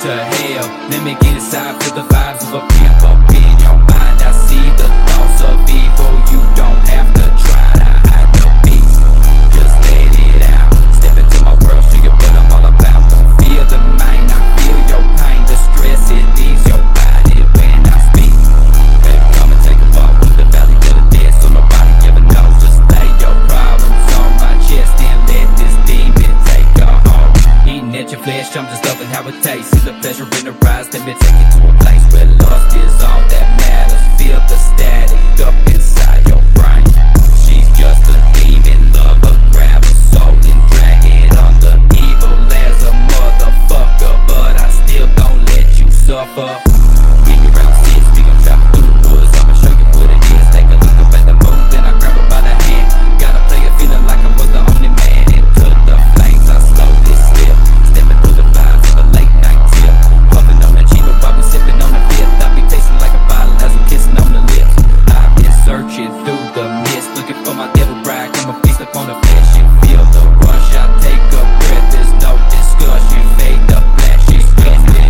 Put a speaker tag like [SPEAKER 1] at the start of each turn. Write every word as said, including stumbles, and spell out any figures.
[SPEAKER 1] to hell. Let me get inside, feel the vibes of a pimp up in your mind. I see the thoughts of evil, you don't have to try to hide the beast. Just let it out, step into my world, show you what I'm all about. Don't feel the mind, I feel your pain, the stress, it leaves your body when I speak. Baby, come and take a walk through the valley of the dead, so nobody ever knows. Just lay your problems on my chest and let this demon take a hold. Eating at your flesh, I'm just loving how it tastes. See the pleasure in the rise, let me take it to a place where lust is all that matters. Feel the static up inside your brain. She's just a demon lover, grab her soul and drag it under. Evil as a motherfucker, but I still don't let you suffer.